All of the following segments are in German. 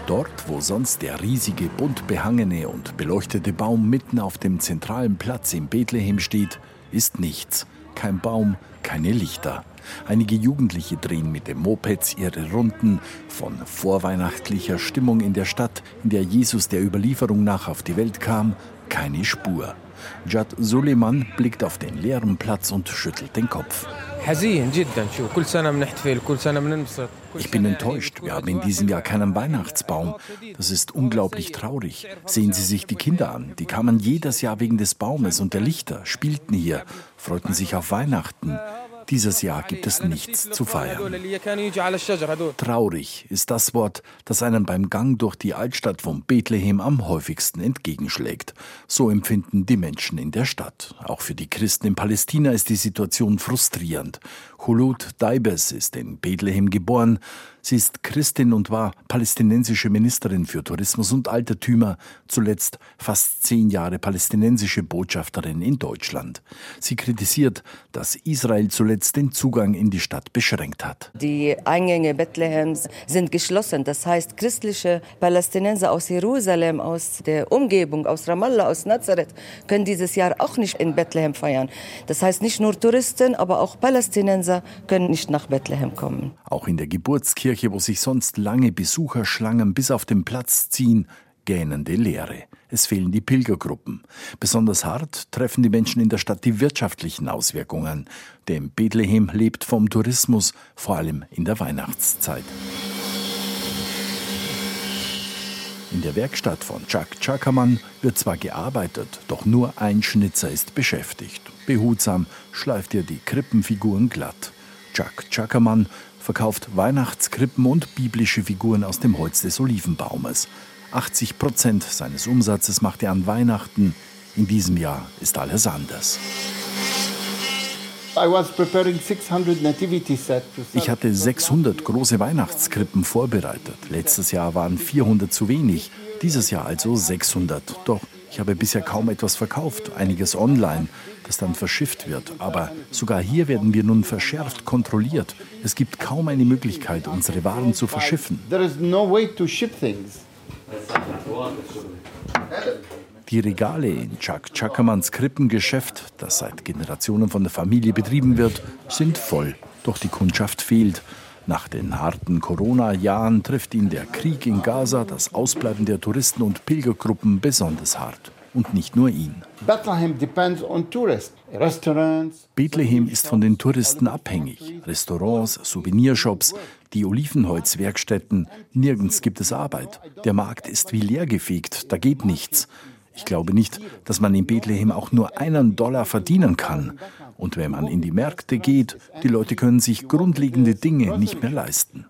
Dort, wo sonst der riesige, bunt behangene und beleuchtete Baum mitten auf dem zentralen Platz in Bethlehem steht, ist nichts. Kein Baum, keine Lichter. Einige Jugendliche drehen mit den Mopeds ihre Runden. Von vorweihnachtlicher Stimmung in der Stadt, in der Jesus der Überlieferung nach auf die Welt kam, keine Spur. Jad Suleiman blickt auf den leeren Platz und schüttelt den Kopf. Ich bin enttäuscht. Wir haben in diesem Jahr keinen Weihnachtsbaum. Das ist unglaublich traurig. Sehen Sie sich die Kinder an. Die kamen jedes Jahr wegen des Baumes und der Lichter, spielten hier, freuten sich auf Weihnachten. Dieses Jahr gibt es nichts zu feiern. Traurig ist das Wort, das einem beim Gang durch die Altstadt von Bethlehem am häufigsten entgegenschlägt. So empfinden die Menschen in der Stadt. Auch für die Christen in Palästina ist die Situation frustrierend. Khulud Daibes ist in Bethlehem geboren. Sie ist Christin und war palästinensische Ministerin für Tourismus und Altertümer, zuletzt fast 10 Jahre palästinensische Botschafterin in Deutschland. Sie kritisiert, dass Israel zuletzt den Zugang in die Stadt beschränkt hat. Die Eingänge Bethlehems sind geschlossen. Das heißt, christliche Palästinenser aus Jerusalem, aus der Umgebung, aus Ramallah, aus Nazareth, können dieses Jahr auch nicht in Bethlehem feiern. Das heißt, nicht nur Touristen, aber auch Palästinenser können nicht nach Bethlehem kommen. Auch in der Geburtskirche, wo sich sonst lange Besucherschlangen bis auf den Platz ziehen, gähnende Leere. Es fehlen die Pilgergruppen. Besonders hart treffen die Menschen in der Stadt die wirtschaftlichen Auswirkungen. Denn Bethlehem lebt vom Tourismus, vor allem in der Weihnachtszeit. In der Werkstatt von Chak Chakaman wird zwar gearbeitet, doch nur ein Schnitzer ist beschäftigt. Behutsam schleift er die Krippenfiguren glatt. Chak Chakaman verkauft Weihnachtskrippen und biblische Figuren aus dem Holz des Olivenbaumes. 80% seines Umsatzes macht er an Weihnachten. In diesem Jahr ist alles anders. Ich hatte 600 große Weihnachtskrippen vorbereitet. Letztes Jahr waren 400 zu wenig, dieses Jahr also 600. Doch ich habe bisher kaum etwas verkauft, einiges online, das dann verschifft wird. Aber sogar hier werden wir nun verschärft kontrolliert. Es gibt kaum eine Möglichkeit, unsere Waren zu verschiffen. Die Regale in Chak Chakamans Krippengeschäft, das seit Generationen von der Familie betrieben wird, sind voll. Doch die Kundschaft fehlt. Nach den harten Corona-Jahren trifft ihn der Krieg in Gaza, das Ausbleiben der Touristen und Pilgergruppen besonders hart. Und nicht nur ihn. Bethlehem ist von den Touristen abhängig. Restaurants, Souvenirshops, die Olivenholzwerkstätten, nirgends gibt es Arbeit. Der Markt ist wie leergefegt, da geht nichts. Ich glaube nicht, dass man in Bethlehem auch nur $1 verdienen kann. Und wenn man in die Märkte geht, die Leute können sich grundlegende Dinge nicht mehr leisten.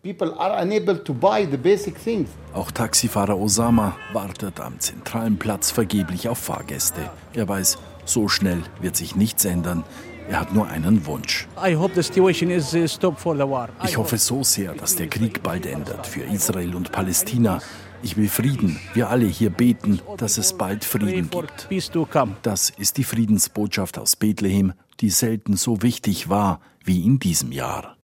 Auch Taxifahrer Osama wartet am zentralen Platz vergeblich auf Fahrgäste. Er weiß, so schnell wird sich nichts ändern. Er hat nur einen Wunsch. Ich hoffe so sehr, dass der Krieg bald endet für Israel und Palästina. Ich will Frieden. Wir alle hier beten, dass es bald Frieden gibt. Das ist die Friedensbotschaft aus Bethlehem, die selten so wichtig war wie in diesem Jahr.